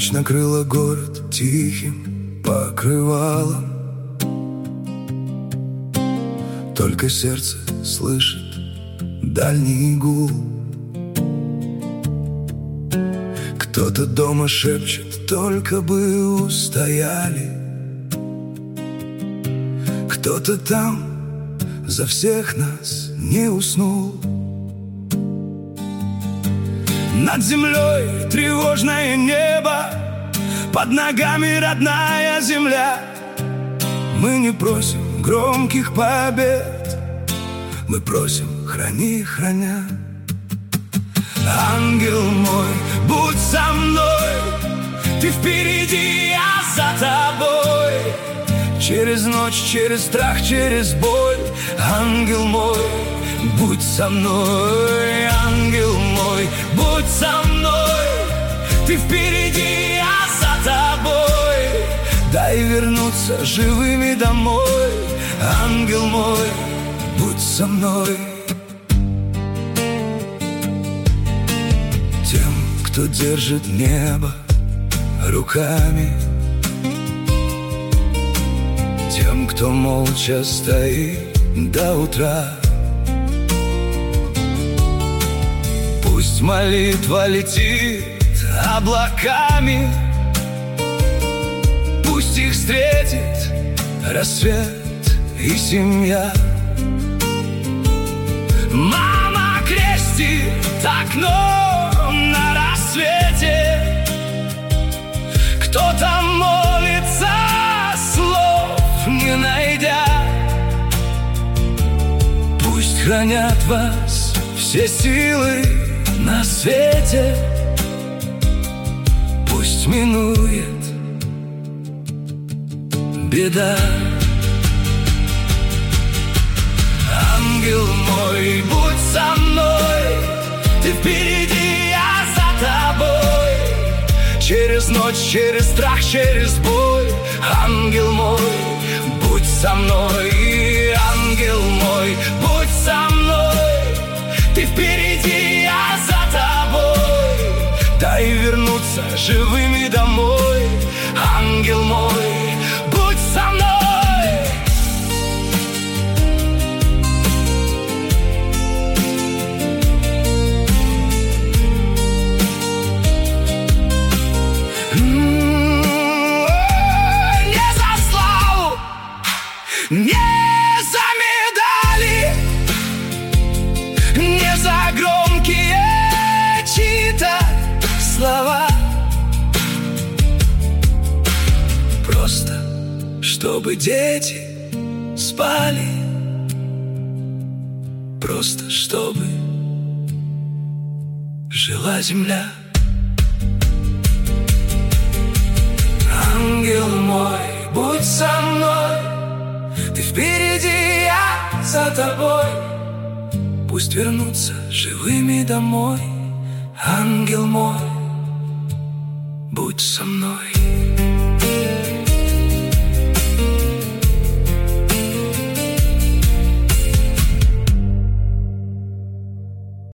Ночь накрыла город тихим покрывалом. Только сердце слышит дальний гул. Кто-то дома шепчет: только бы устояли. Кто-то там за всех нас не уснул. Над землей тревожное небо, под ногами родная земля. Мы не просим громких побед, мы просим: храни, храня. Ангел мой, будь со мной, ты впереди, я за тобой. Через ночь, через страх, через боль. Ангел мой, будь со мной. Ангел мой, будь со мной, ты впереди, я за тобой. Дай вернуться живыми домой. Ангел мой, будь со мной. Тем, кто держит небо руками, тем, кто молча стоит до утра, пусть молитва летит облаками, пусть их встретит рассвет и семья. Мама крестит окно на рассвете, кто-то молится, слов не найдя. Пусть хранят вас все силы на свете, пусть минует беда. Ангел мой, будь со мной, ты впереди, я за тобой. Через ночь, через страх, через боль. Ангел мой, будь со мной. Ангел мой, будь со мной, ты впереди, я за тобой. Дай вернуться живыми домой. Ангел мой, будь со мной. Не за медали, не за громкие чьи-то слова, просто чтобы дети спали, просто чтобы жила земля. Ангел мой, будь со мной, ты впереди, я за тобой. Пусть вернутся живыми домой. Ангел мой, будь со мной.